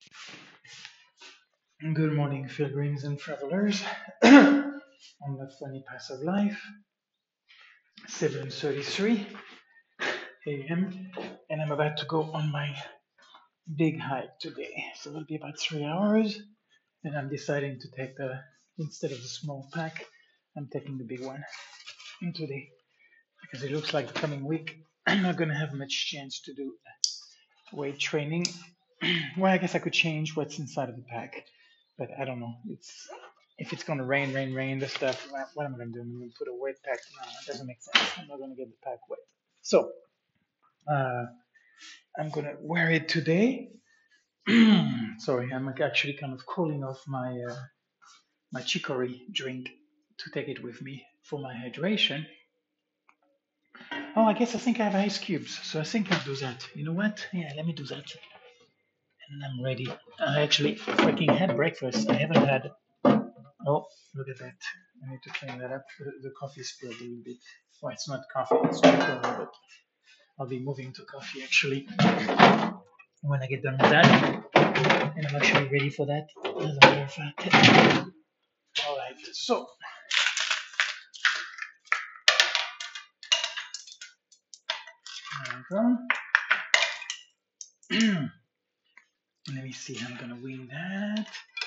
Good morning, pilgrims and travelers. On the funny path of life, 7:33 a.m. and I'm about to go on my big hike today. So it'll be about 3 hours, and I'm deciding to take the instead of the small pack, I'm taking the big one in today because it looks like the coming week I'm not gonna have much chance to do weight training. Well, I guess I could change what's inside of the pack, but I don't know. It's if it's gonna rain, the stuff. What am I gonna do? I'm gonna put a wet pack. No, it doesn't make sense. I'm not gonna get the pack wet. So uh, I'm gonna wear it today. Sorry, I'm actually kind of cooling off my chicory drink to take it with me for my hydration. Oh, I think I have ice cubes, so I think I'll do that. You know what? Yeah, let me do that. And I'm ready. I actually freaking had breakfast. I haven't had. Oh, look at that. I need to clean that up. The coffee spilled a little bit. Well, it's not coffee, it's chocolate, but I'll be moving to coffee actually when I get done with that. And I'm actually ready for that, as a matter of fact. Alright, so there we go. Let me see, I'm gonna win that.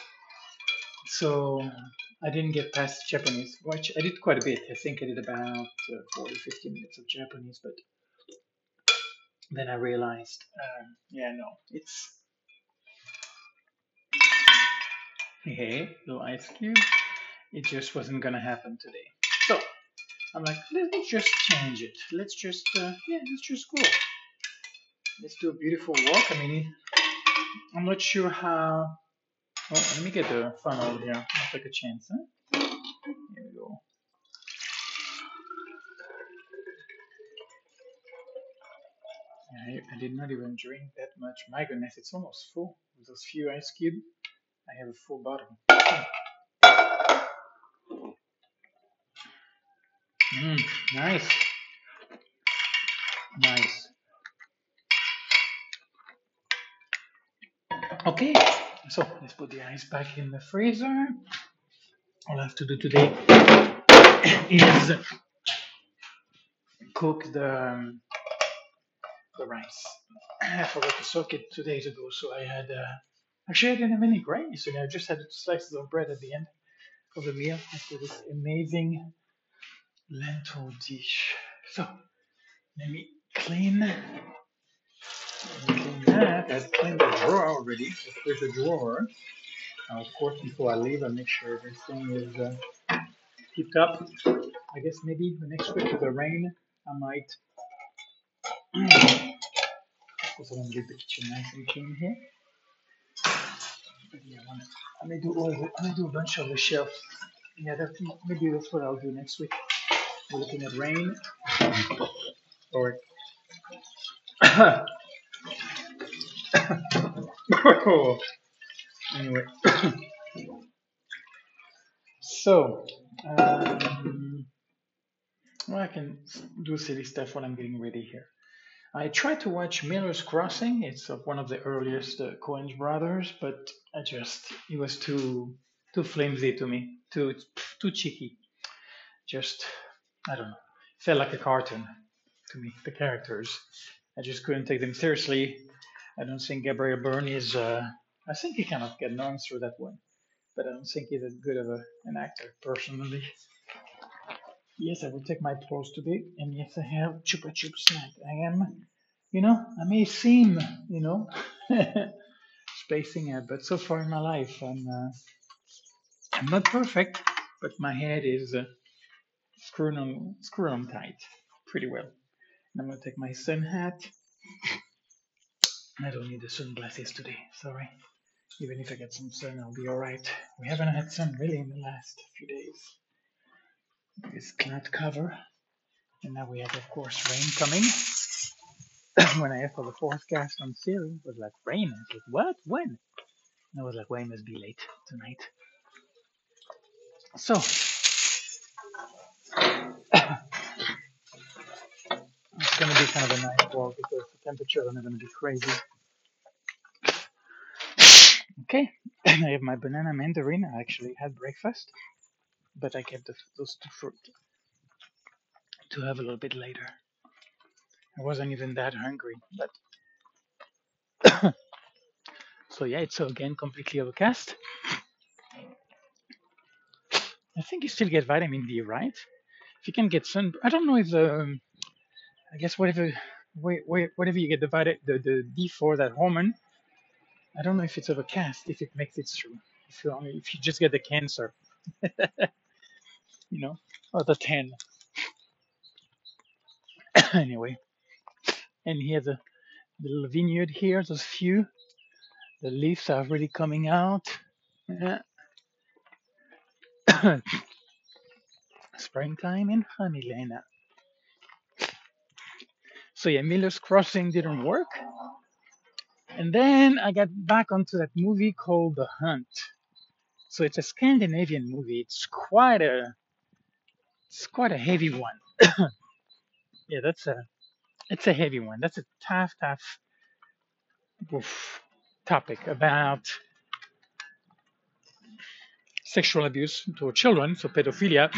So I didn't get past Japanese, which I did quite a bit. I think I did about 40, 50 minutes of Japanese, but then I realized, yeah, no, it's hey, little ice cube. It just wasn't gonna happen today. So I'm like, let's just change it. Let's just go. Let's do a beautiful walk. I mean, I'm not sure how. Oh, let me get the funnel here. I'll take a chance. Huh? Here we go. I did not even drink that much. My goodness, it's almost full. With those few ice cubes, I have a full bottle. Mm, nice, nice. Okay, so let's put the ice back in the freezer. All I have to do today is cook the rice. I forgot to soak it 2 days ago, so I had actually I didn't have any grain yesterday. I just had slices of bread at the end of the meal after this amazing lentil dish. So let me clean that. I've cleaned the drawer already. There's a drawer. Now, of course, before I leave, I'll make sure everything is kept up. I guess maybe the next week with the rain, I might. Of course, I want to leave the kitchen nice and clean here. But yeah, I may do a bunch of the shelf. Yeah, maybe that's what I'll do next week. We're looking at rain. Or anyway, so well, I can do silly stuff while I'm getting ready here. I tried to watch Miller's Crossing. It's one of the earliest Coen brothers, but it was too flimsy to me, too cheeky. Just I don't know, felt like a cartoon to me. The characters, I just couldn't take them seriously. I don't think Gabriel Byrne is. I think he kind of get known through that one, but I don't think he's as good of an actor personally. Yes, I will take my pause today, and yes, I have Chupa Chup snack. I may seem, spacing out, but so far in my life, I'm not perfect, but my head is screwed on tight, pretty well. And I'm gonna take my sun hat. I don't need the sunglasses today. Sorry. Even if I get some sun, I'll be all right. We haven't had sun really in the last few days. This cloud cover, and now we have, of course, rain coming. When I asked for the forecast on Siri, it was like rain. I was like, what? When? And I was like, well, it must be late tonight. So, it's going to be kind of a nice walk because the temperatures are not going to be crazy. Okay, and I have my banana mandarin. I actually had breakfast, but I kept those two fruit to have a little bit later. I wasn't even that hungry, but so yeah, it's again completely overcast. I think you still get vitamin D, right? If you can get sun, I don't know if I guess whatever you get the D for that hormone, I don't know if it's overcast, if it makes it through. If you just get the cancer, you know, or the 10. Anyway, and here's a little vineyard here. Those few, the leaves are really coming out. Yeah. Springtime in Honeyland. So yeah, Miller's Crossing didn't work. And then I got back onto that movie called The Hunt. So it's a Scandinavian movie. It's quite a heavy one. Yeah, it's a heavy one. That's a tough oof, topic about sexual abuse to children, so pedophilia.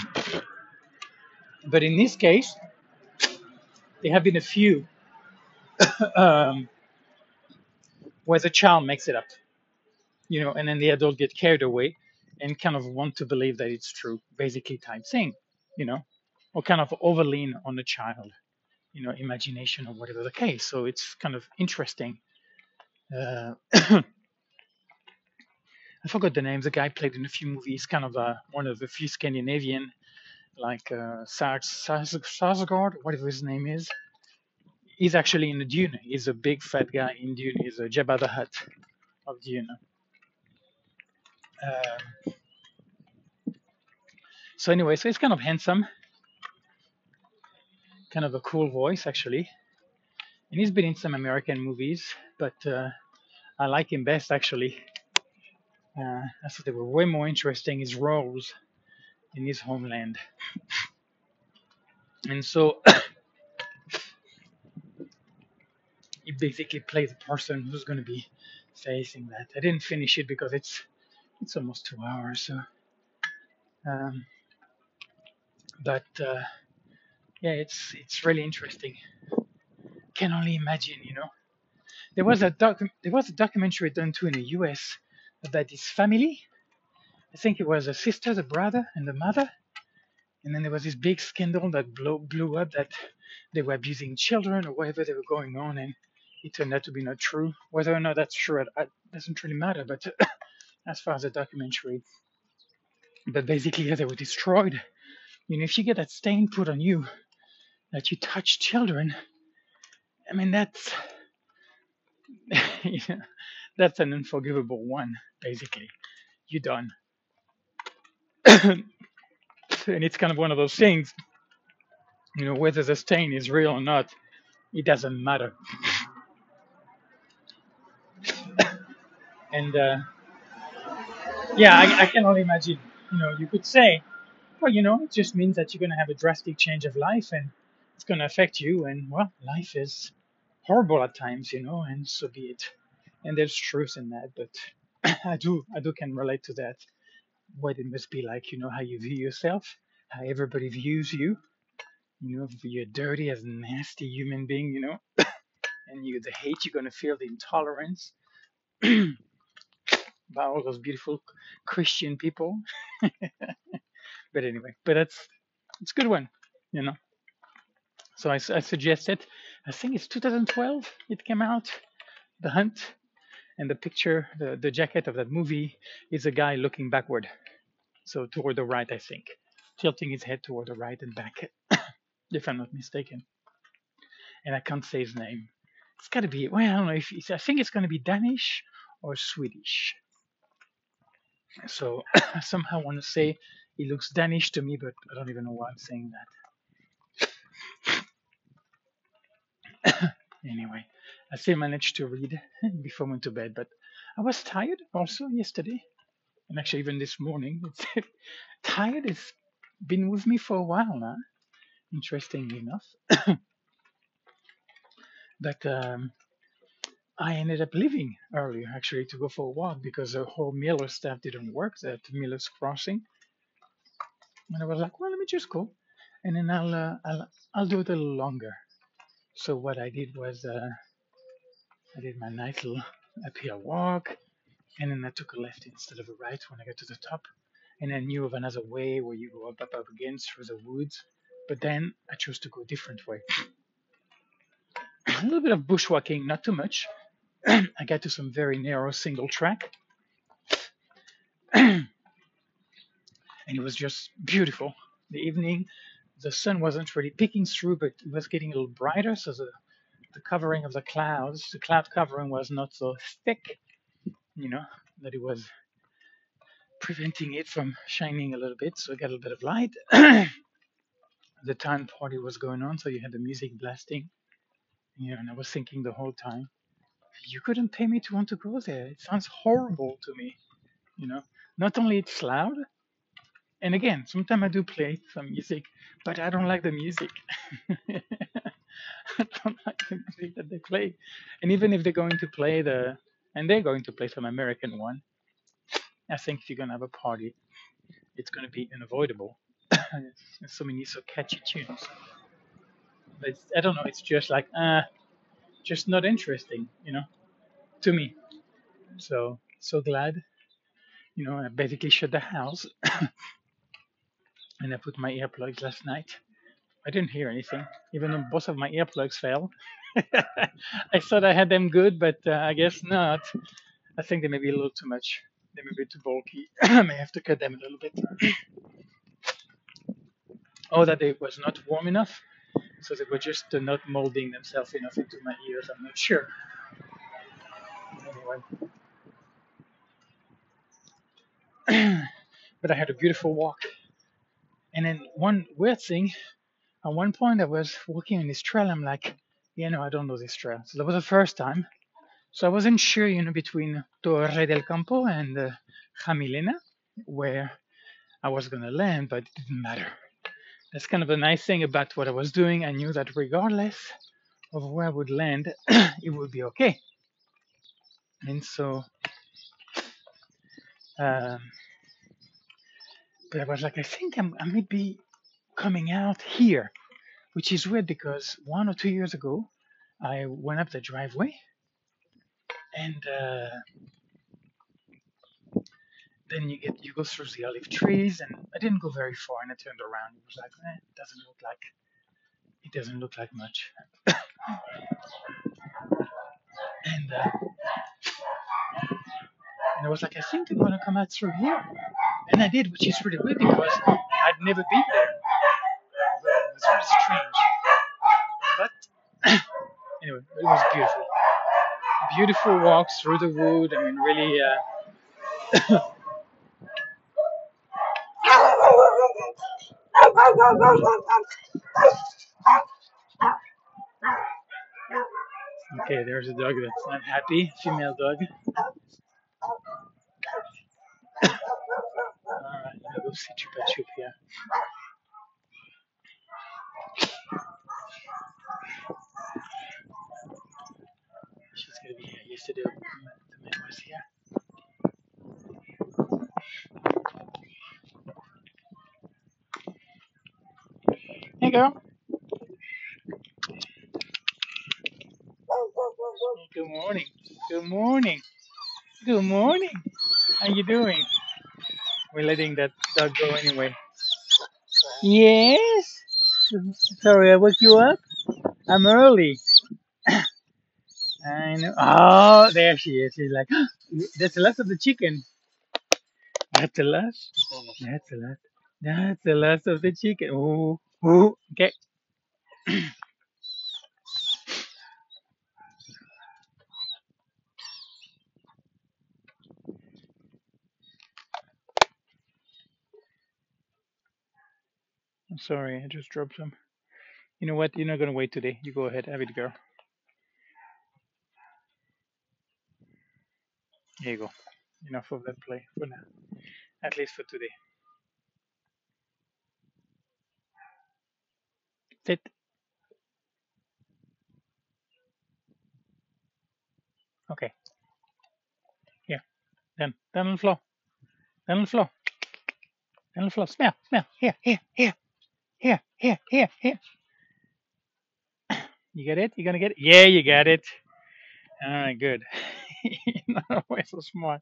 But in this case, there have been a few um, where the child makes it up, and then the adult get carried away and kind of want to believe that it's true, basically type thing, you know, or kind of overlean on the child, imagination or whatever the case. So it's kind of interesting. I forgot the name. The guy played in a few movies, kind of one of the few Scandinavian, like Sarsgaard, whatever his name is. He's actually in the Dune. He's a big fat guy in Dune. He's a Jabba the Hutt of Dune. Um, so anyway, so he's kind of handsome, kind of a cool voice actually, and he's been in some American movies, but I like him best actually. I thought they were way more interesting his roles in his homeland, and so he basically plays a person who's going to be facing that. I didn't finish it because it's almost 2 hours. So, um, but yeah, it's really interesting. Can only imagine. There was a documentary done too in the U.S. about this family. I think it was a sister, the brother, and the mother. And then there was this big scandal that blew up that they were abusing children or whatever they were going on, and it turned out to be not true. Whether or not that's true, it doesn't really matter. But as far as the documentary, but basically, yeah, they were destroyed. If you get that stain put on you that you touch children, I mean yeah, that's an unforgivable one. Basically, you're done. And it's kind of one of those things. Whether the stain is real or not, it doesn't matter. And yeah, I can only imagine. You could say, well, it just means that you're going to have a drastic change of life, and it's going to affect you. And well, life is horrible at times, and so be it. And there's truth in that, but I do can relate to that. What it must be like, how you view yourself, how everybody views you. If you're dirty as a nasty human being, and the hate you're gonna feel, the intolerance by all those beautiful Christian people. But anyway, it's a good one, you know. So I suggest it. I think it's 2012. It came out, The Hunt, and the picture, the jacket of that movie is a guy looking backward, so toward the right, I think, tilting his head toward the right and back, if I'm not mistaken. And I can't say his name. It's got to be. Well, I don't know if I think it's going to be Danish or Swedish. So I somehow want to say he looks Danish to me, but I don't even know why I'm saying that. Anyway, I still managed to read before I went to bed, but I was tired also yesterday, and actually even this morning. Tired has been with me for a while now, interestingly enough. But I ended up leaving earlier actually to go for a walk because the whole Miller stuff didn't work at Miller's Crossing, and I was like, well, let me just go, and then I'll do it a little longer. So what I did was I did my nice little uphill walk, and then I took a left instead of a right when I got to the top, and I knew of another way where you go up again through the woods, but then I chose to go a different way. A little bit of bushwalking, not too much. I got to some very narrow single track, and it was just beautiful. The evening, the sun wasn't really peeking through, but it was getting a little brighter, so the covering of the cloud covering was not so thick, you know, that it was preventing it from shining a little bit, so I got a little bit of light. The time party was going on, so you had the music blasting, and I was thinking the whole time, you couldn't pay me to want to go there. It sounds horrible to me, you know. Not only it's loud, and again, sometimes I do play some music, but I don't like the music. I don't like the music that they play. And even if they're going to play and they're going to play some American one, I think if you're going to have a party, it's going to be unavoidable. There's so many so catchy tunes. But I don't know, it's just like, just not interesting, to me. So glad, I basically shut the house and I put my earplugs last night. I didn't hear anything, even though both of my earplugs fell. I thought I had them good, but I guess not. I think they may be a little too much. They may be too bulky. I may have to cut them a little bit. Oh, that it was not warm enough, so they were just not molding themselves enough into my ears. I'm not sure. Anyway, but I had a beautiful walk. And then one weird thing, at one point I was walking on this trail. I'm like, I don't know this trail. So that was the first time. So I wasn't sure, between Torre del Campo and Jamilena, where I was going to land, but it didn't matter. That's kind of a nice thing about what I was doing. I knew that regardless of where I would land, it would be okay. And so, um, but I was like, I think I may be coming out here, which is weird because 1 or 2 years ago, I went up the driveway and then you go through the olive trees, and I didn't go very far, and I turned around. It was like, it doesn't look like much, and I was like, I think I'm gonna come out through here, and I did, which is really weird because I'd never been there. It was really strange, but anyway, it was beautiful. Beautiful walks through the wood. I mean, really. Okay, there's a dog that's not happy, female dog. Alright, let me go see Chupa Chup here. She's gonna be here. Yesterday, the man was here. Hey, girl. Hey, good morning. Good morning. Good morning. How you doing? We're letting that dog go anyway. Yes. Sorry, I woke you up. I'm early. I know. Oh, there she is. She's like, that's the last of the chicken. That's the last. That's the last. That's the last of the chicken. Oh, oh. Okay. I'm sorry. I just dropped some. You know what? You're not gonna wait today. You go ahead. Have it, girl. Here you go. Enough of that play for now. At least for today. Sit. Okay, here. Down on the floor. Down on the floor. Down on the floor. Smell. Smell. Here. Here. Here. Here. Here. Here. Here. You get it? You gonna get it? Yeah, you got it. All right, good. No, we're so smart.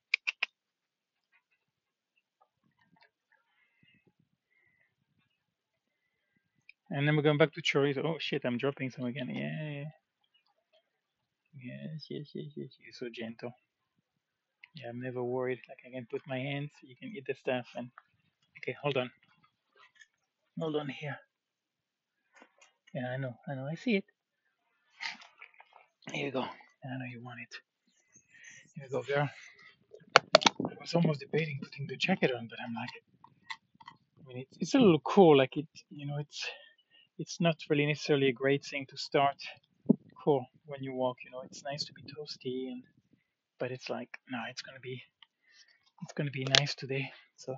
And then we're going back to chorizo. Oh shit, I'm dropping some again. Yeah. Yes, yes, yes, yes. You're so gentle. Yeah, I'm never worried. Like I can put my hands, you can eat the stuff. And okay, hold on here. Yeah, I know, I see it. Here you go. I know you want it. Here you go, girl. I was almost debating putting the jacket on, but I'm like, I mean, it's a little cool. Like it's not really necessarily a great thing to start cool when you walk. It's nice to be toasty, but it's like, no, it's gonna be nice today. So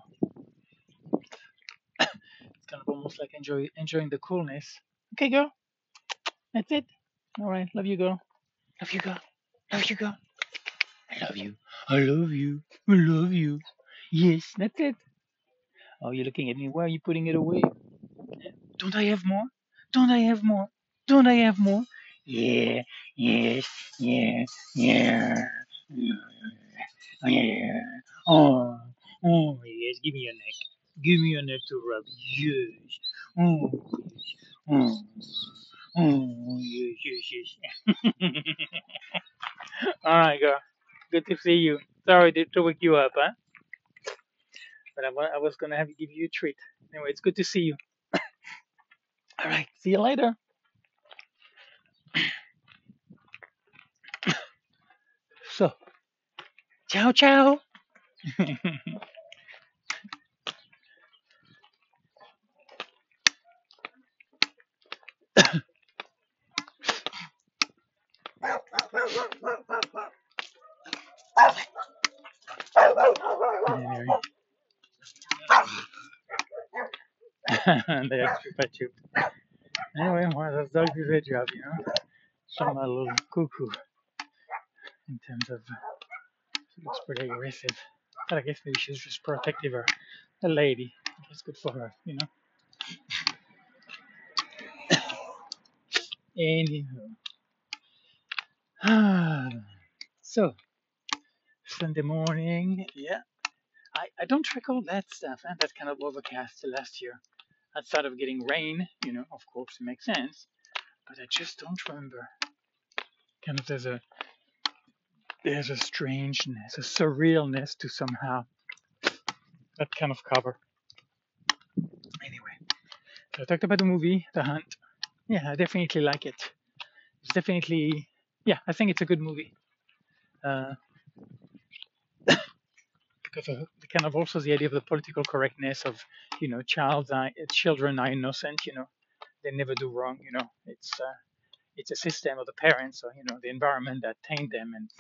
it's kind of almost like enjoying the coolness. Okay, girl, that's it. All right, love you, girl. Love you, girl. Love you, girl. I love you. I love you. I love you. Yes, that's it. Oh, you're looking at me. Why are you putting it away? Don't I have more? Don't I have more? Don't I have more? Yeah, yes, yeah, yeah, yeah, yeah. Oh, oh, yes. Give me your neck. Give me your neck to rub. Yes. Oh, yes. Oh, oh, yes, yes, yes. All right, girl. Good to see you. Sorry to wake you up, huh? But I was gonna have to give you a treat. Anyway, it's good to see you. All right, see you later. So, ciao, ciao. Anyway, they actually pet you. Anyway, well, those dogs do their job, Some are a little cuckoo in terms of she looks pretty aggressive. But I guess maybe she's just protective or a lady. I guess good for her. Anywho. So, Sunday morning, yeah. I don't recall that stuff, and that kind of overcast last year. Outside of getting rain, of course it makes sense, but I just don't remember. Kind of there's a strangeness, a surrealness to somehow that kind of cover. Anyway, so I talked about the movie, The Hunt. Yeah, I definitely like it. It's definitely, yeah, I think it's a good movie. Uh, because of the kind of also the idea of the political correctness of, children are innocent. They never do wrong. It's a system of the parents or the environment that taint them, and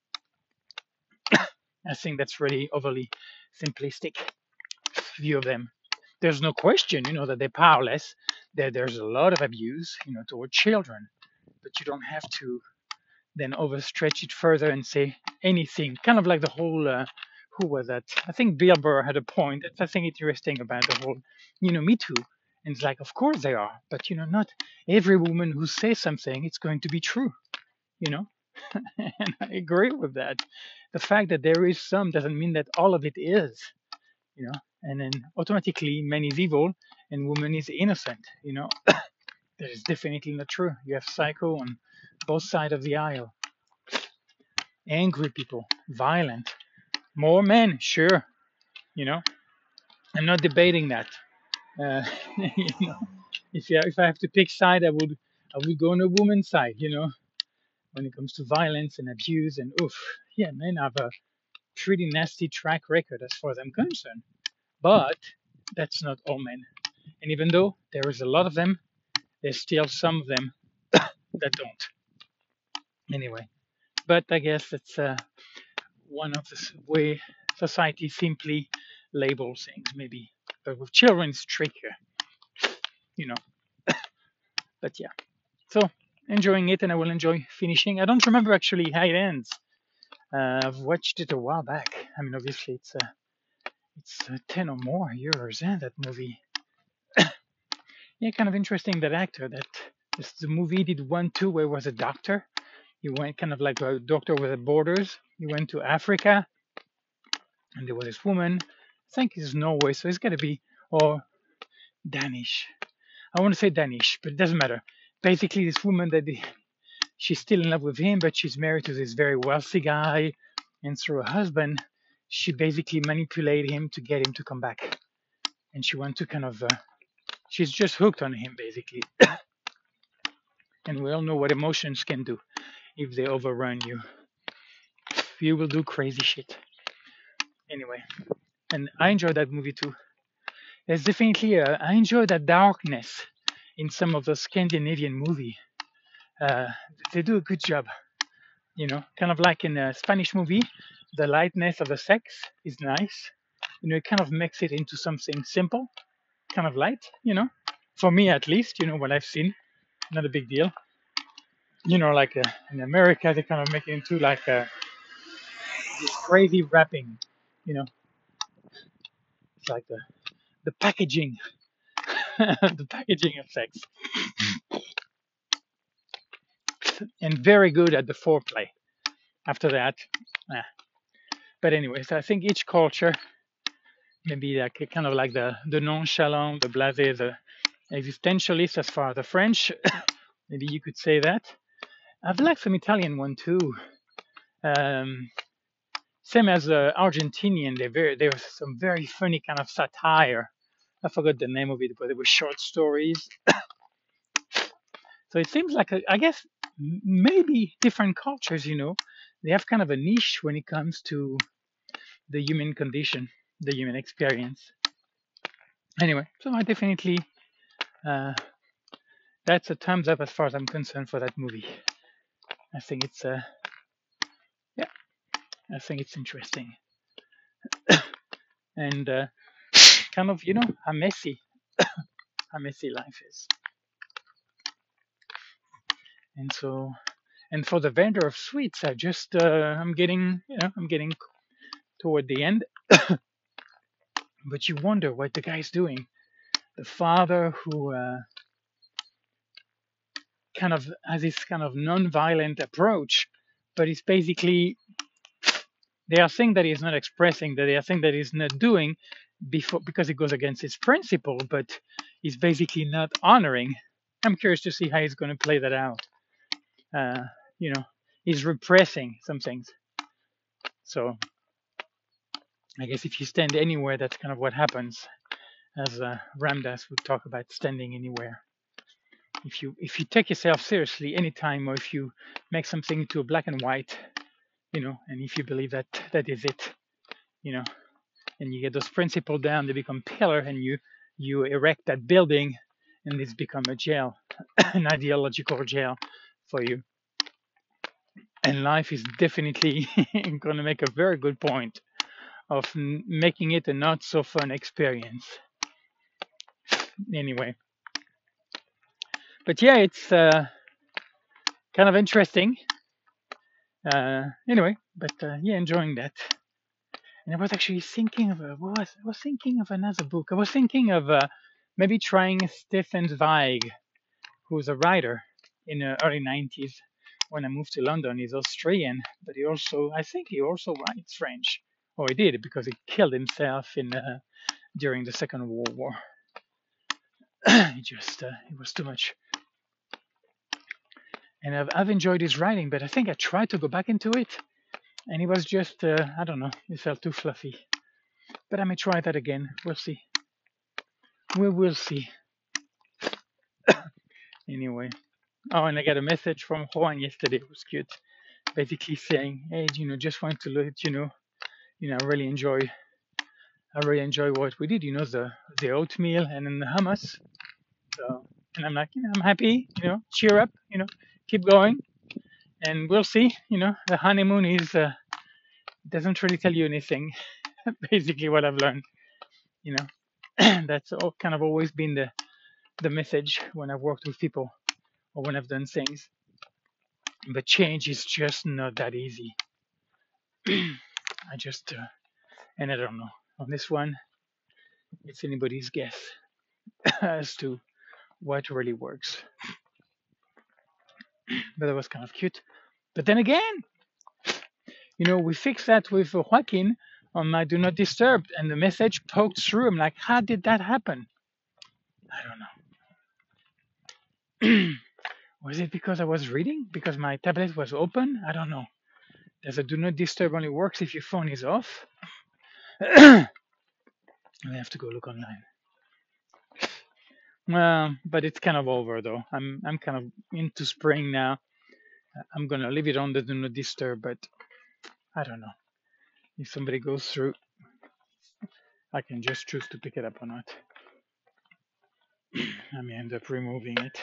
I think that's really overly simplistic view of them. There's no question, that they're powerless. There's a lot of abuse, toward children, but you don't have to then overstretch it further and say anything. Kind of like the whole, who was that? I think Bill Burr had a point. That's I think interesting about the whole, Me Too. And it's like, of course they are, but not every woman who says something, it's going to be true, you know. And I agree with that. The fact that there is some doesn't mean that all of it is, you know. And then automatically, man is evil and woman is innocent, That is definitely not true. You have psycho on both sides of the aisle. Angry people, violent, more men, sure. You know, I'm not debating that. Uh, you know, if I have to pick side, I would go on a woman's side. When it comes to violence and abuse and oof, yeah, men have a pretty nasty track record as far as I'm concerned. But that's not all men. And even though there is a lot of them, there's still some of them that don't. Anyway, but I guess that's one of the way society simply labels things, maybe. But with children, it's trickier, you know. But yeah. So enjoying it, and I will enjoy finishing. I don't remember actually how it ends. I've watched it a while back. I mean, obviously, it's 10 or more years, that movie. Yeah, kind of interesting that actor that this the movie did one too, where he was a doctor. He went kind of like a doctor without borders. He went to Africa, and there was this woman. I think it's Norway, so it's got to be or Danish. I want to say Danish, but it doesn't matter. Basically, this woman she's still in love with him, but she's married to this very wealthy guy, and through her husband, she basically manipulated him to get him to come back, and she wants to kind of she's just hooked on him basically, and we all know what emotions can do if they overrun you. You will do crazy shit. Anyway, and I enjoy that movie too. There's definitely I enjoy that darkness in some of the Scandinavian movie. Uh, they do a good job, kind of like in a Spanish movie. The lightness of the sex is nice. It kind of makes it into something simple, kind of light. For me at least. What I've seen, not a big deal. Like in America, they kind of make it into like this crazy rapping. You know, it's like the packaging, the packaging of sex, and very good at the foreplay. After that, eh. But anyways, I think each culture, maybe like kind of like the nonchalant, the blasé, the existentialist, as far as the French, maybe you could say that. I've liked some Italian one too. Um, Same as Argentinian, there was some very funny kind of satire. I forgot the name of it, but it was short stories. So it seems like I guess maybe different cultures, they have kind of a niche when it comes to the human condition, the human experience. Anyway, so I definitely uh, that's a thumbs up as far as I'm concerned for that movie. I think it's yeah, I think it's interesting and kind of how messy life is. And so, and for the vendor of sweets, I'm getting toward the end, but you wonder what the guy's doing. The father who kind of has this kind of non-violent approach, but it's basically they are things that he's not expressing, that they are things that he's not doing before because it goes against his principle, but he's basically not honoring. I'm curious to see how he's going to play that out. Uh, you know, he's repressing some things. So I guess if you stand anywhere, that's kind of what happens. As Ramdas would talk about standing anywhere. If you take yourself seriously anytime, or if you make something into a black and white, and if you believe that that is it, you know, and you get those principles down, they become pillar, and you erect that building, and it's become a jail, an ideological jail for you. And life is definitely going to make a very good point of making it a not so fun experience. Anyway, but yeah, it's kind of interesting. Anyway, but yeah, enjoying that. And I was actually thinking of I was thinking of another book. I was thinking of maybe trying Stefan Zweig, who's a writer in the early 90s. When I moved to London, he's Austrian, but I think he also writes French. Or he did because he killed himself in during the Second World War. It was too much. And I've enjoyed his writing, but I think I tried to go back into it, and it was just I don't know, it felt too fluffy. But I may try that again. We'll see. We will see. Anyway. Oh, and I got a message from Juan yesterday. It was cute. Basically saying, "Hey, just want to let you know, I really enjoy what we did. The oatmeal and then the hummus. So, and I'm like, I'm happy. Cheer up. Keep going, and we'll see. The honeymoon is doesn't really tell you anything. Basically, what I've learned. You know, that's all kind of always been the message when I've worked with people or when I've done things. But change is just not that easy. I just, and I don't know. On this one, it's anybody's guess as to what really works. But that was kind of cute. But then again, we fixed that with Joaquin on my Do Not Disturb, and the message poked through. I'm like, how did that happen? I don't know. Was it because I was reading? Because my tablet was open? I don't know. Does a Do Not Disturb only works if your phone is off? I have to go look online. But it's kind of over though. I'm kind of into spring now. I'm gonna leave it on the Do Not Disturb, but I don't know. If somebody goes through, I can just choose to pick it up or not. I may end up removing it.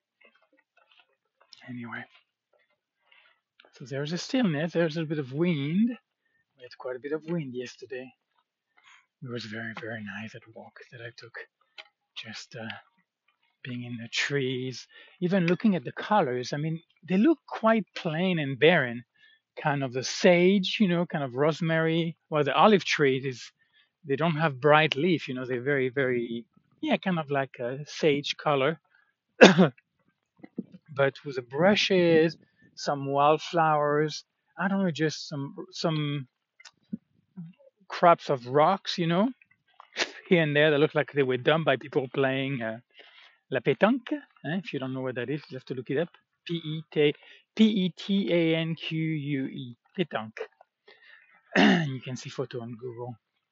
Anyway. So there's a stillness, there's a bit of wind. We had quite a bit of wind yesterday. It was very, very nice that walk that I took. Just being in the trees, even looking at the colors. I mean, they look quite plain and barren. Kind of the sage, kind of rosemary. Well, the olive trees they don't have bright leaf. They're very, very, kind of like a sage color. But with the brushes, some wildflowers. I don't know, just some crops of rocks, here and there that look like they were done by people playing la pétanque. If you don't know what that is, you have to look it up. Petanque. You can see photo on Google.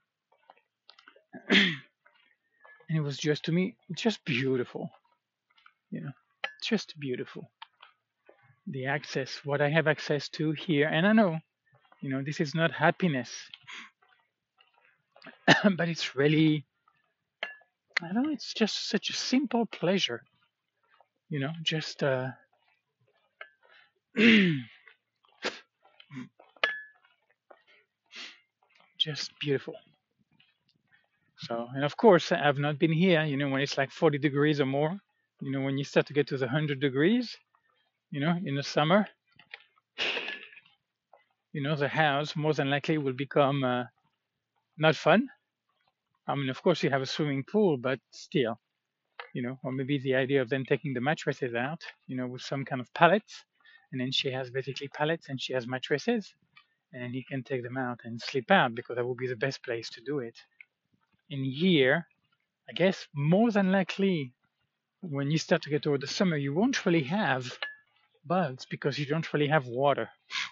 And it was just, to me, just beautiful. Just beautiful. The access, what I have access to here. And I know, this is not happiness. But it's really, I don't know, it's just such a simple pleasure. Just just beautiful. So, and of course, I've not been here, when it's like 40 degrees or more, when you start to get to the 100 degrees, in the summer, the house more than likely will become not fun. I mean, of course, you have a swimming pool, but still, or maybe the idea of then taking the mattresses out, with some kind of pallets. And then she has basically pallets and she has mattresses. And you can take them out and sleep out because that would be the best place to do it. In here, I guess more than likely, when you start to get toward the summer, you won't really have bugs because you don't really have water.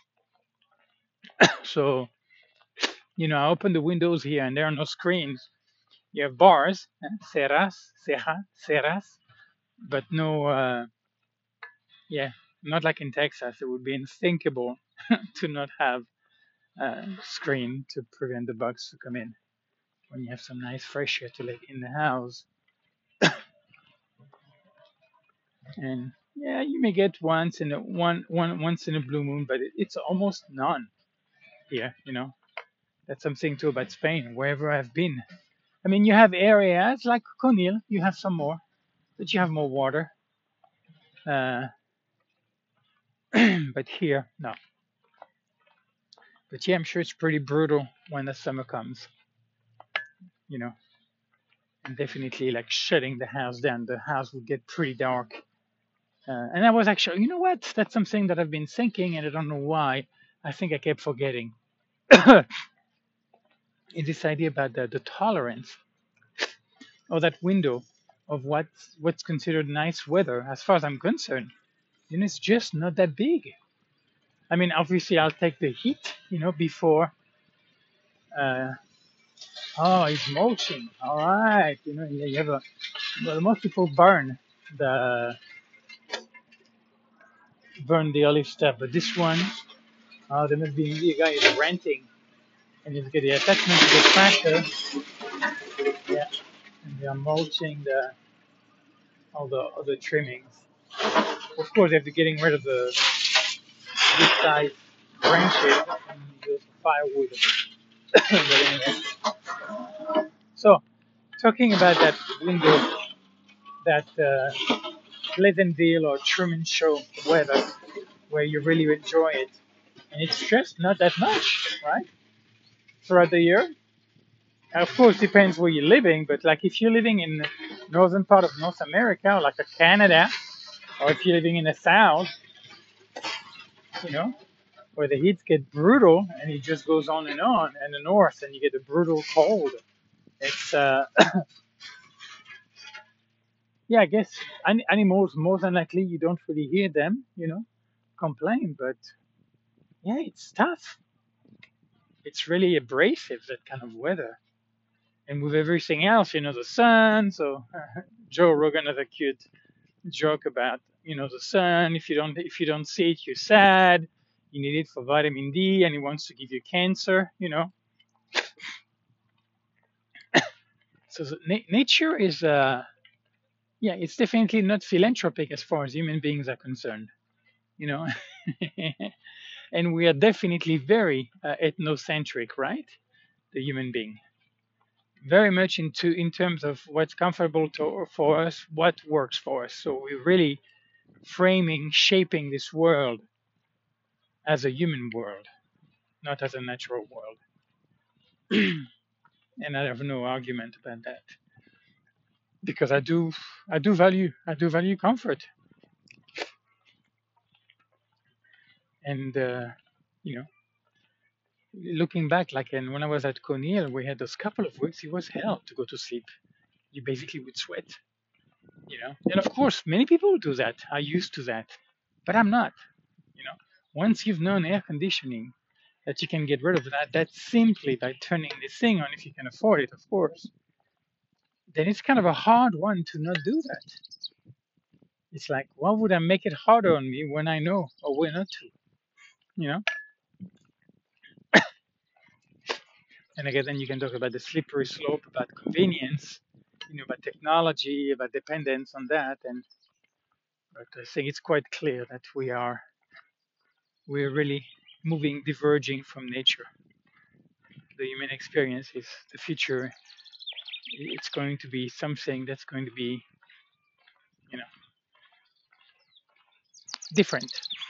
So, I open the windows here and there are no screens. You have bars, ceras, but no, not like in Texas. It would be unthinkable to not have a screen to prevent the bugs to come in when you have some nice fresh air to let in the house. And yeah, you may get once in a blue moon, but it's almost none here. That's something too about Spain. Wherever I've been, I mean, you have areas like Conil, you have some more, but you have more water. But here, no. But yeah, I'm sure it's pretty brutal when the summer comes. And definitely like shutting the house down. The house would get pretty dark. And I was actually, you know what? That's something that I've been thinking, and I don't know why. I think I kept forgetting. In this idea about the tolerance or that window of what's considered nice weather, as far as I'm concerned, it's just not that big. I mean, obviously, I'll take the heat, before. Oh, it's mulching. All right, you have well, most people burn the olive stuff, but this one, there must be a guy is renting, and he's got the attachment to the tractor. Yeah, and they are mulching all the trimmings. Of course, after getting rid of the big size branches and use firewood. But anyway, so talking about that window, that Pleasantville or Truman Show weather where you really enjoy it. And it's just not that much, right? Throughout the year. Of course, depends where you're living, but like if you're living in the northern part of North America, like a Canada, or if you're living in the south, you know, where the heat gets brutal and it just goes on, and the north, and you get a brutal cold. It's yeah, I guess animals more than likely you don't really hear them, complain, but yeah, it's tough. It's really abrasive, that kind of weather. And with everything else, the sun. So Joe Rogan has a cute joke about, the sun. If you don't see it, you're sad. You need it for vitamin D, and he wants to give you cancer. So nature is, yeah, it's definitely not philanthropic as far as human beings are concerned. You know, and we are definitely very ethnocentric, right? The human being, very much in terms of what's comfortable for us, what works for us. So we're really framing, shaping this world as a human world, not as a natural world. And I have no argument about that because I do value comfort, and you know, looking back, like when I was at Cornell, we had those couple of weeks. It was hell to go to sleep. You basically would sweat. And of course, many people do that. Are used to that, but I'm not. You know, once you've known air conditioning, that you can get rid of that. That's simply by turning this thing on if you can afford it, of course. Then it's kind of a hard one to not do that. It's like, why would I make it harder on me when I know a way not to? You know? And again, then you can talk about the slippery slope, about convenience, about technology, about dependence on that. But I think it's quite clear that we're really diverging from nature. The human experience is the future. It's going to be something that's going to be, you know, different,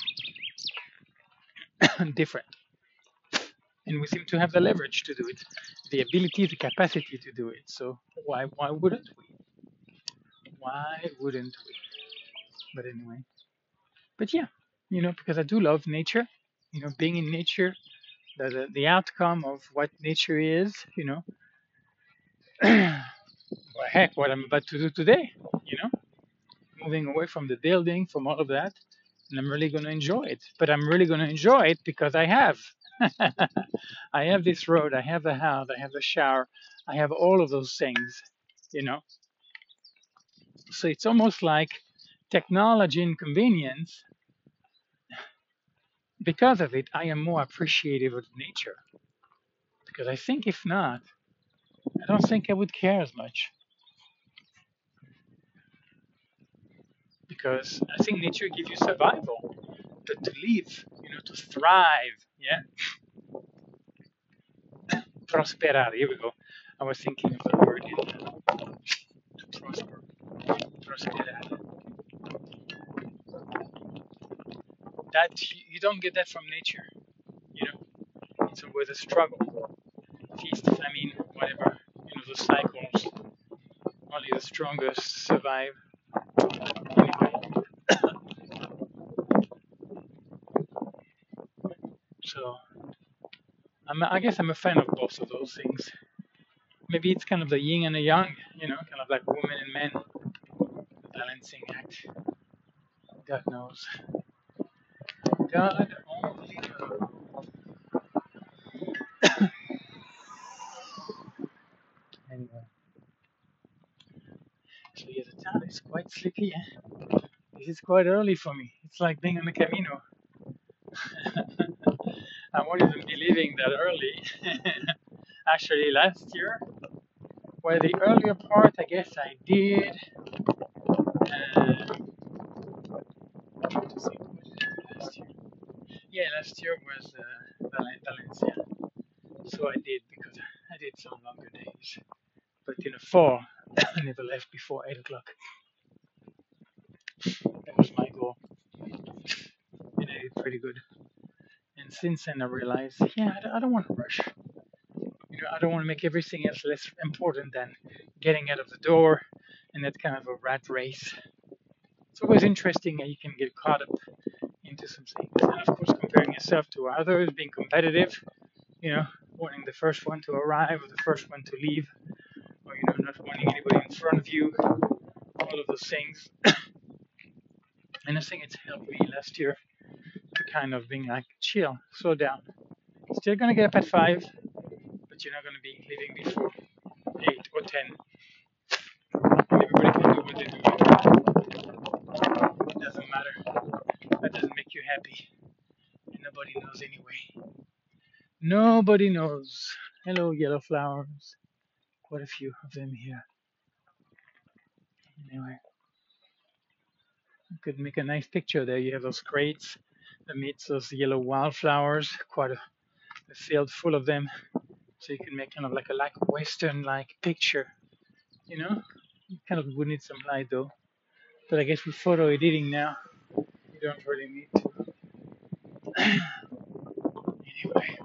different. And we seem to have the leverage to do it, the ability, the capacity to do it. So why wouldn't we? Why wouldn't we? But anyway, but yeah, because I do love nature. Being in nature, the outcome of what nature is. Well, heck, what I'm about to do today. You know, moving away from the building, from all of that, and I'm really going to enjoy it. But I'm really going to enjoy it because I have. I have this road, I have the house, I have the shower, I have all of those things, you know. So it's almost like technology and convenience. Because of it, I am more appreciative of nature. Because I think if not, I don't think I would care as much. Because I think nature gives you survival, but to live, to thrive, yeah, prosperar. Here we go. I was thinking of the word to prosper, prosperar. That you don't get that from nature. You know, it's always a struggle. Feast, famine, whatever. The cycles. Only the strongest survive. Anyway, so I guess I'm a fan of both of those things. Maybe it's kind of the yin and the yang, kind of like woman and men, the balancing act. God knows. God only knows. Anyway, so yeah, the town is quite sleepy. This is quite early for me. It's like being on the Camino. I won't even be leaving that early. Actually, last year, well, the earlier part, I guess I did. Last year? Yeah, last year was Valencia. So I did because I did some longer days. But fall, I never left before 8 o'clock. goal, and I did pretty good. And since then, I realized, yeah, I don't want to rush. I don't want to make everything else less important than getting out of the door and that kind of a rat race. It's always interesting that you can get caught up into some things. And of course, comparing yourself to others, being competitive, you know, wanting the first one to arrive or the first one to leave, or, not wanting anybody in front of you, all of those things. And I think it's helped me last year to kind of being like, chill, slow down. Still gonna get up at 5, but you're not gonna be leaving before 8 or 10. Everybody can do what they do. It doesn't matter. That doesn't make you happy. And nobody knows anyway. Nobody knows. Hello, yellow flowers. Quite a few of them here. Anyway, I could make a nice picture there. You have those crates amidst those yellow wildflowers, quite a field full of them. So you can make kind of like a Western like picture, you know? You kind of would need some light though. But I guess with photo editing now, you don't really need to. Anyway,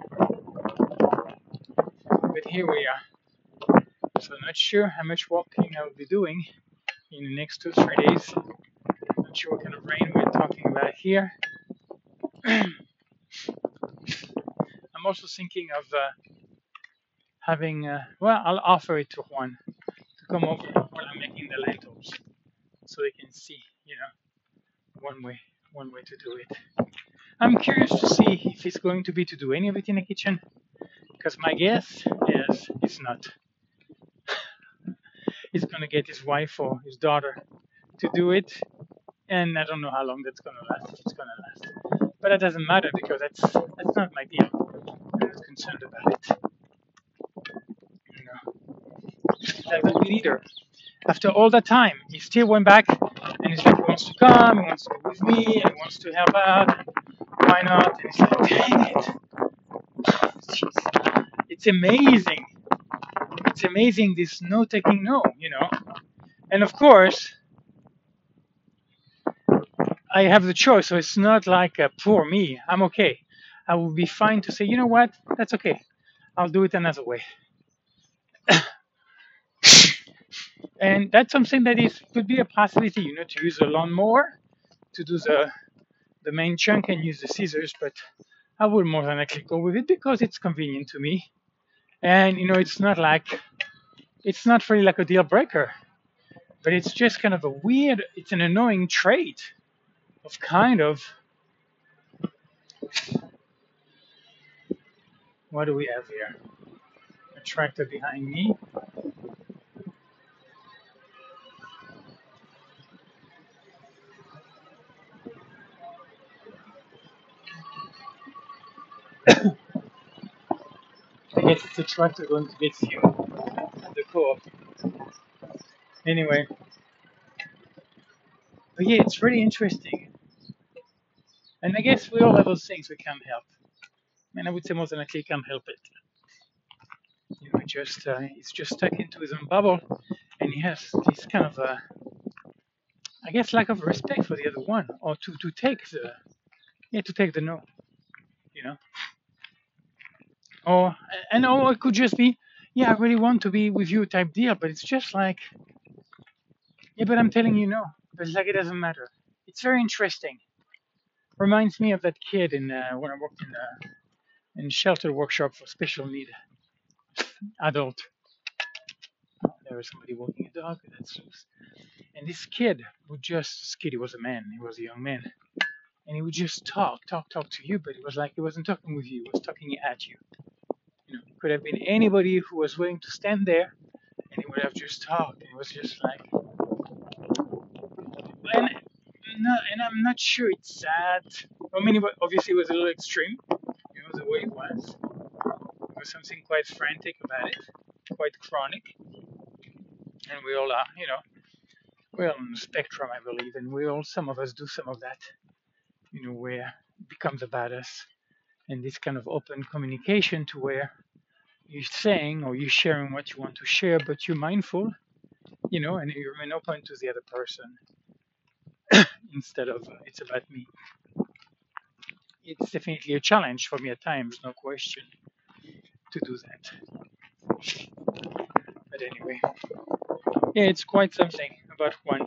but here we are. So not sure how much walking I will be doing in the next 2 3 days. Not sure what kind of rain we're talking about here. I'm also thinking of having, well, I'll offer it to Juan to come over while I'm making the lentils so they can see, one way to do it. I'm curious to see if it's going to be to do any of it in the kitchen, because my guess is it's not. He's going to get his wife or his daughter to do it, and I don't know how long that's going to last, if it's going to last. But that doesn't matter because that's not my deal. I'm not concerned about it. That would be either. After all that time, he still went back and he's like, he wants to come, he wants to go with me, and he wants to help out. Why not? And it's like, dang it. It's amazing. It's amazing this no taking no, And of course, I have the choice, so it's not like a poor me. I'm okay. I will be fine to say, you know what? That's okay. I'll do it another way. And that's something that could be a possibility, to use a lawnmower to do the main chunk and use the scissors, but I would more than likely go with it because it's convenient to me. And it's not really like a deal breaker, but it's just kind of it's an annoying trait of kind of, what do we have here? A tractor behind me. I guess it's a tractor going to get fuel at the co-op. Anyway, but yeah, it's really interesting. And I guess we all have those things we can't help. And I would say more than likely can't help it. He's just stuck into his own bubble, and he has this kind of I guess, lack of respect for the other one, or to take the no, you know. Or it could just be, yeah, I really want to be with you type deal, but it's just like, yeah, but I'm telling you no. But it's like it doesn't matter. It's very interesting. Reminds me of that kid when I worked in shelter workshop for special need adult. Oh, there was somebody walking a dog. That's loose. And this kid, he was a man. He was a young man, and he would just talk to you, but it was like he wasn't talking with you. He was talking at you. It could have been anybody who was willing to stand there, and he would have just talked. And it was just like, and and I'm not sure it's sad. I mean, obviously it was a little extreme, the way it was. There was something quite frantic about it, quite chronic, and we all are, we're on the spectrum, I believe, and some of us do some of that, where it becomes about us, and this kind of open communication to where you're saying or you're sharing what you want to share, but you're mindful, and you remain open to the other person. instead of it's about me. It's definitely a challenge for me at times, no question, to do that. But anyway, yeah, it's quite something about one.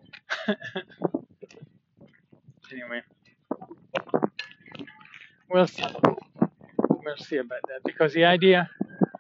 Anyway, we'll see. We'll see about that because the idea,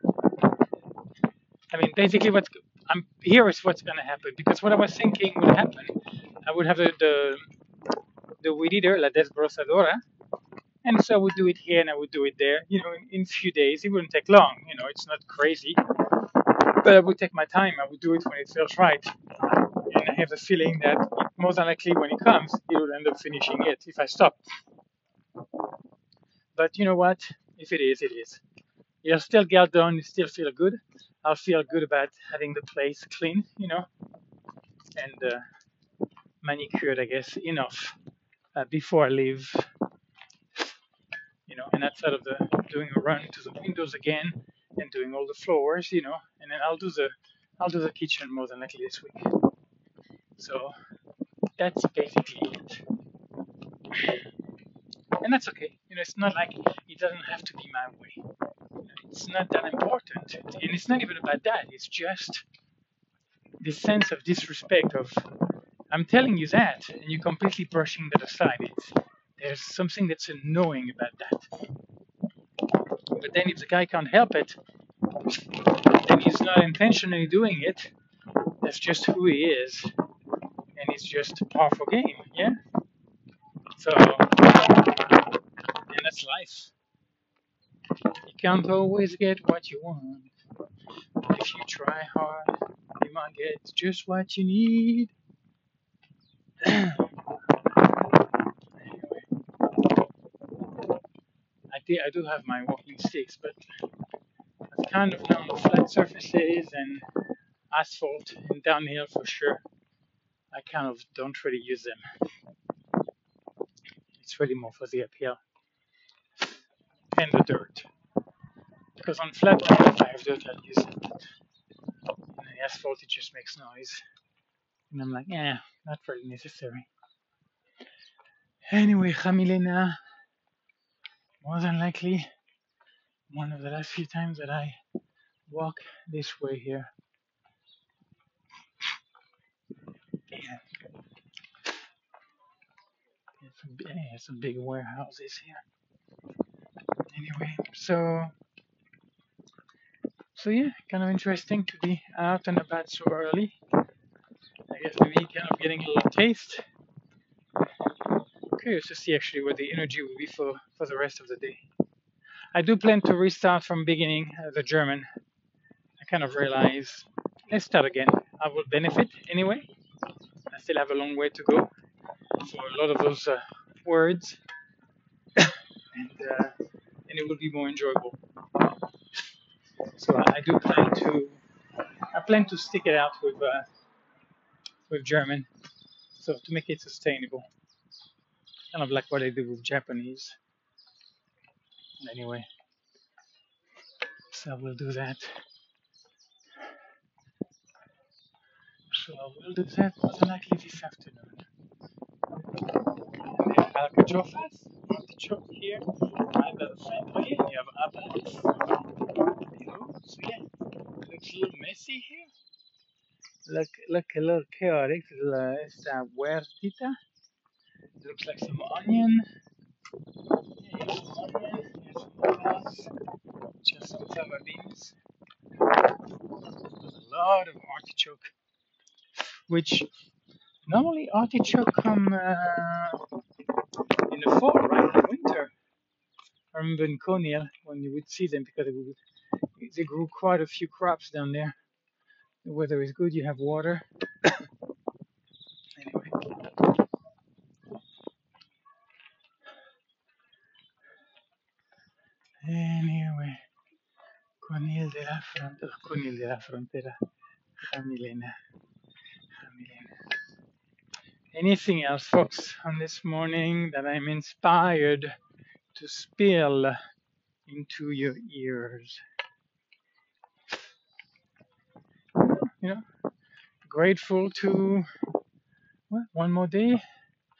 I mean, basically, I'm here is what's going to happen because what I was thinking would happen, I would have the weed eater, La Desbrozadora, and so I would do it here and I would do it there, in a few days. It wouldn't take long, it's not crazy, but I would take my time. I would do it when it feels right. And I have the feeling that more than likely when it comes, it will end up finishing it if I stop. But you know what? If it is, it is. You'll still get done, you still feel good. I'll feel good about having the place clean, and manicured, I guess, enough before I leave, and outside of the doing a run to the windows again and doing all the floors, and then I'll do the kitchen more than likely this week. So that's basically it. And that's okay. It's not like it doesn't have to be my way. It's not that important. And it's not even about that. It's just this sense of disrespect of, I'm telling you that, and you're completely brushing that aside. There's something that's annoying about that. But then if the guy can't help it, then he's not intentionally doing it. That's just who he is. And it's just a powerful game, yeah? So, and that's life. You can't always get what you want. But if you try hard, you might get just what you need. Anyway, I do have my walking sticks, but I've kind of known flat surfaces and asphalt and downhill for sure. I kind of don't really use them. It's really more for the uphill and the dirt. Because on flat land, if I have dirt, I'll use it. And the asphalt, it just makes noise. And I'm like, not really necessary. Anyway, Jamilena, more than likely, one of the last few times that I walk this way here. Yeah, some big warehouses here. Anyway, so yeah, kind of interesting to be out and about so early. I guess maybe kind of getting a little taste. Curious to see actually what the energy will be for the rest of the day. I do plan to restart from beginning the German. I kind of realize, let's start again. I will benefit anyway. I still have a long way to go for a lot of those words, and it will be more enjoyable. So I plan to stick it out with German, so to make it sustainable, kind of like what I do with Japanese. Anyway, so I will do that. So I will do that most likely this afternoon. And then alcachofas, artichoke here, right by the front way, and you have apples. So yeah, looks a little messy here. Look a little chaotic. Esta huertita. Looks like some onion. Here's some onion. Here's some potatoes. Just some fava beans. A lot of artichoke. Which normally artichoke come in the fall, right? In winter. I remember in Conil when you would see them because they grew quite a few crops down there. The weather is good. You have water. Anyway. Anyway. Conil de la Frontera. Jamilena. Anything else, folks, on this morning that I'm inspired to spill into your ears? Grateful to one more day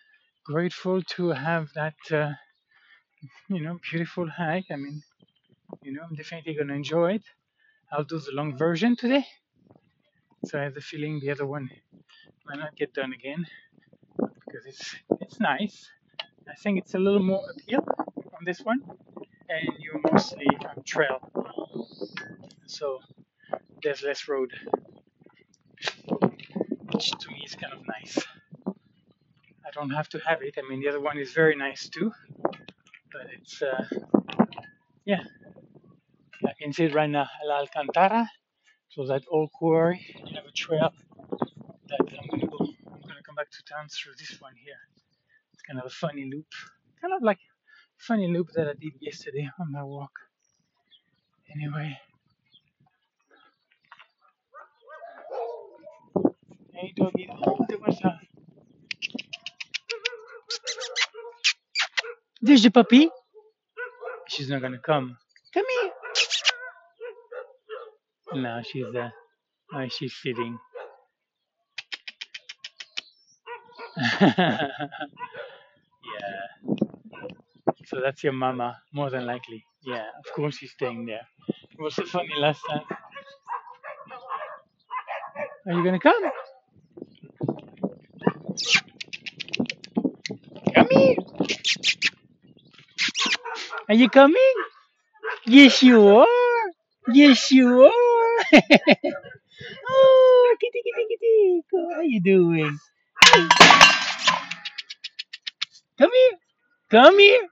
grateful to have that, beautiful hike. I mean, I'm definitely going to enjoy it. I'll do the long version today. So I have the feeling the other one might not get done again because it's nice. I think it's a little more uphill on this one, and you're mostly on trail, so there's less road, which to me is kind of nice. I don't have to have it. I mean, the other one is very nice too, but it's yeah. I can see it right now, La Alcantara. So that old quarry, you have a trail that I'm gonna go. I'm gonna come back to town through this one here. It's kind of a funny loop, kind of like a funny loop that I did yesterday on my walk. Anyway, hey doggy, what's up? There's the puppy. She's not gonna come. Come here. No, she's she's sitting. Yeah. So that's your mama, more than likely. Yeah, of course she's staying there. It was so funny last time. Are you gonna come? Come here. Are you coming? Yes, you are. Yes, you are. Oh, kitty, kitty, kitty. How are you doing? Come here. Come here.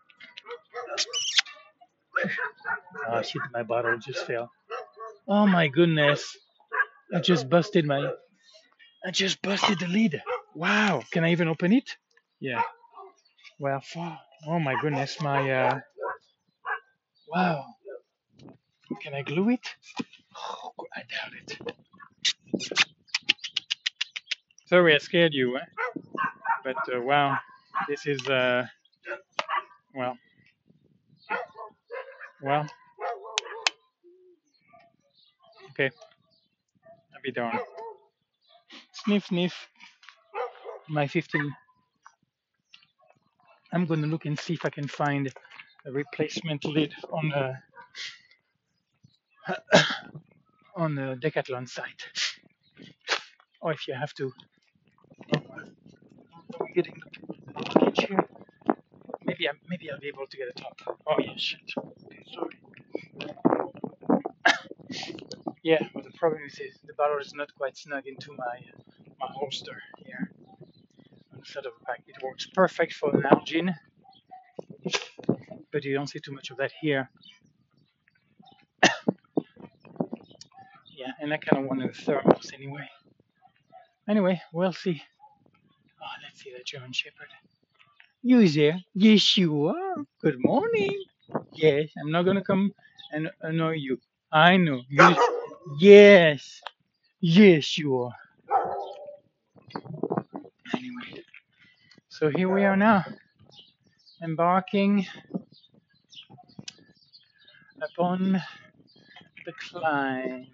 Oh shit! My bottle just fell. Oh my goodness! I just busted my. I just busted the lid. Wow! Can I even open it? Yeah. Well, oh my goodness! Wow! Can I glue it? Oh, I doubt it. Sorry, I scared you. But wow, this is well, well. Okay, I'll be darned. Sniff, sniff. My 15. I'm gonna look and see if I can find a replacement lid on the Decathlon site, or if you have to. Oh, I'm getting the package here. Maybe I'll be able to get a top. Oh yeah, shit. Okay, sorry. Yeah, but the problem is the bottle is not quite snug into my holster here on the side of the pack. It works perfect for an Nalgene, but you don't see too much of that here. Yeah, and I kind of wanted a thermos anyway. Anyway, we'll see. Oh, let's see that German Shepherd. You there? Yes, you are. Good morning. Yes, I'm not gonna come and annoy you. I know. Yes. Yes, you are. Anyway, so here we are now, embarking upon the climb.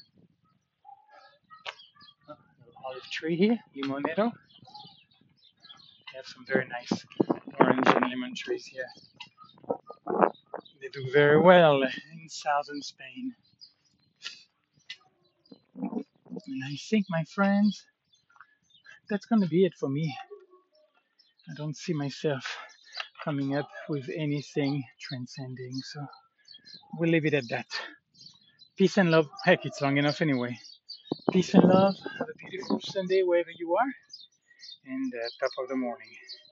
Oh, little olive tree here, limonero. We have some very nice orange and lemon trees here. They do very well in southern Spain. And I think, my friends, that's going to be it for me. I don't see myself coming up with anything transcending, so we'll leave it at that. Peace and love. Heck, it's long enough anyway. Peace and love. Have a beautiful Sunday wherever you are, and top of the morning.